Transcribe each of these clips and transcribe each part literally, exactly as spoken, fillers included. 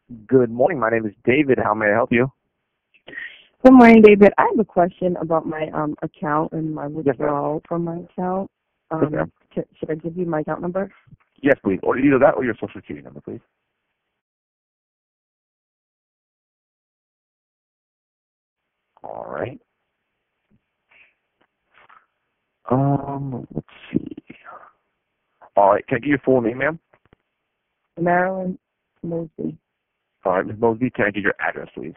Good morning. My name is David. How may I help you? Good morning, David. I have a question about my um account and my Yes, ma'am. withdrawal from my account. Yes, ma'am. Um, sh- should I give you my account number? Yes, please. Or either that or your social security number, please. All right. Um, let's see. All right. Can I get your full name, ma'am? Marilyn Mosby. All right, Miz Mosby. Can I get your address, please?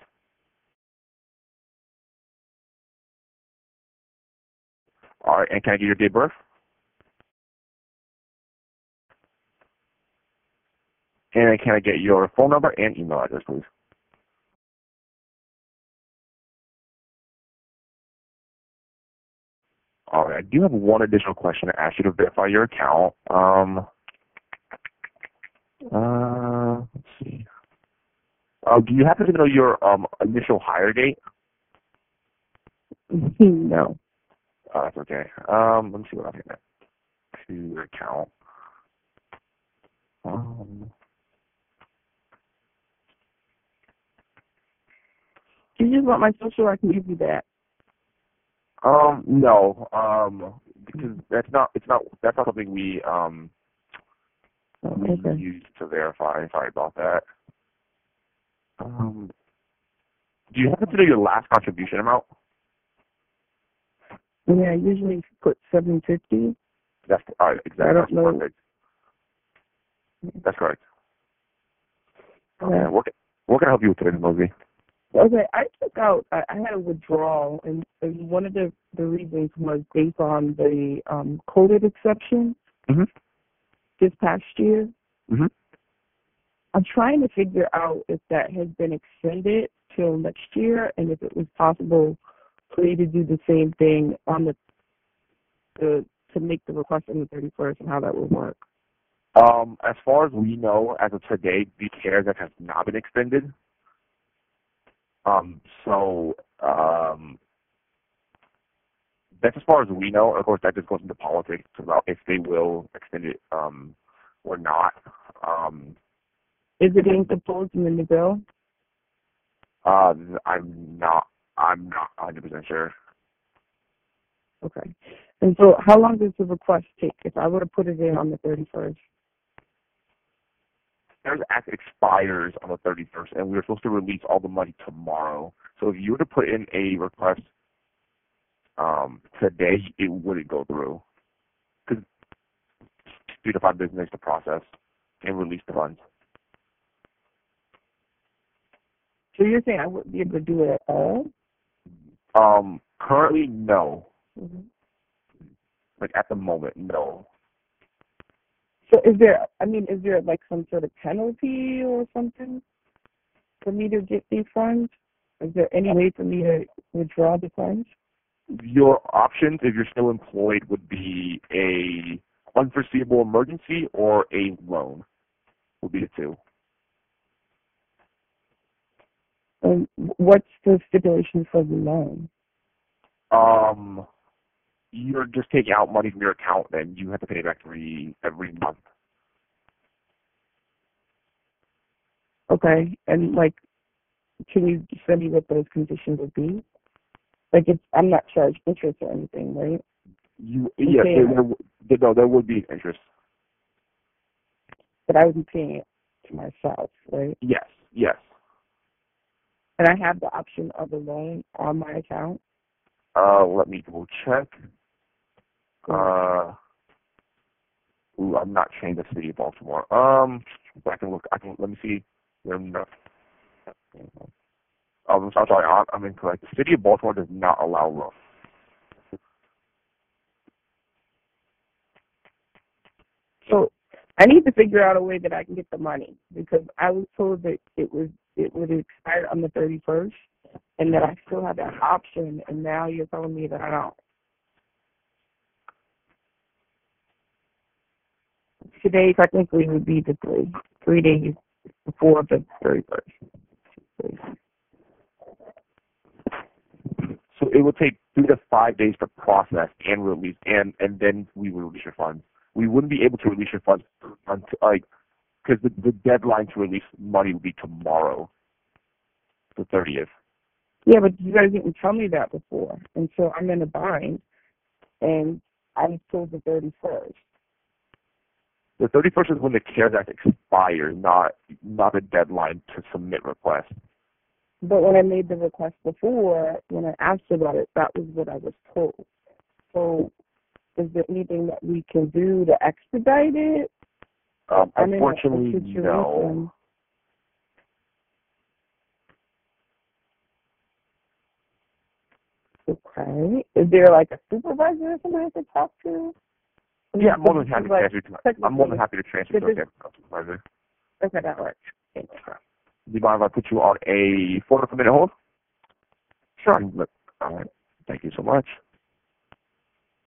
All right. And can I get your date of birth? And then can I get your phone number and email address, please? All right. I do have one additional question to ask you to verify your account. Um, uh, let's see. Uh, do you happen to know your um initial hire date? No. Oh, that's okay. Um, let me see what I can get to your account. Um, Do you just want my social? I can give you that. um, no, um, because that's not, it's not, that's not something we, um, Oh, we okay. use to verify. Sorry about that. Um, do you happen to know your last contribution amount? Yeah, I usually put seven fifty. That's, all right, I exactly. don't That's know. perfect. That's correct. Okay, Yeah. what, can- what can I help you with today, Miz Mosby? Okay, I took out. I, I had a withdrawal, and, and one of the the reasons was based on the um COVID exception Mm-hmm. this past year. Mm-hmm. I'm trying to figure out if that has been extended till next year, and if it was possible for you to do the same thing on the, the to make the request on the thirty-first, and how that would work. Um, as far as we know, as of today, the CARES Act has not been extended. Um, so, um, that's as far as we know. Of course, that just goes into politics about if they will extend it um, or not. Um, Is it being proposed in the new bill? uh, I'm not. I'm not one hundred percent sure. Okay. And so, how long does the request take if I were to put it in on the thirty-first? CARES Act expires on the thirty-first, and we were supposed to release all the money tomorrow. So if you were to put in a request um, today, it wouldn't go through because three to five business days to process and release the funds. So you're saying I wouldn't be able to do it at all? Um, currently, no. Mm-hmm. Like at the moment, no. So is there? I mean, is there like some sort of penalty or something for me to get these funds? Is there any way for me to withdraw the funds? Your options, if you're still employed, would be a unforeseeable emergency or a loan. Would be the two. And what's the stipulation for the loan? Um, you're just taking out money from your account, and you have to pay it back every every month. Okay, and like, can you send me what those conditions would be? Like, it's I'm not charged interest or anything, right? You I'm yes, there, paying it, there, there, no, there would be interest. but I would be paying it to myself, right? Yes, yes. And I have the option of a loan on my account. Uh, let me go check. Uh, ooh, I'm not trained in the city of Baltimore. Um, but I can look. I can let me see. Um, no. Um, I'm sorry, I'm, I'm incorrect. The city of Baltimore does not allow loans. So I need to figure out a way that I can get the money because I was told that it was it would expire on the thirty-first, and that I still have that option. And now you're telling me that I don't. Today technically would be the three three days before the thirty-first. So it would take three to five days to process and release, and and then we would release your funds. We wouldn't be able to release your funds until like because the, the deadline to release money will be tomorrow, the thirtieth. Yeah, but you guys didn't tell me that before, and so I'm in a bind, and I was told the thirty-first. The thirty-first is when the CARES Act expires, not not a deadline to submit requests. But when I made the request before, when I asked about it, that was what I was told. So is there anything that we can do to expedite it? Um, I'm in a- a unfortunately, situation. no. Okay. Is there like a supervisor or somebody I could talk to? Yeah, I'm more than happy to Like, transfer. To, I'm more than happy to transfer to a campus supervisor. Okay, that works. Thanks. Do you mind if I put you on a four minute hold? Sure. All right. Thank you so much.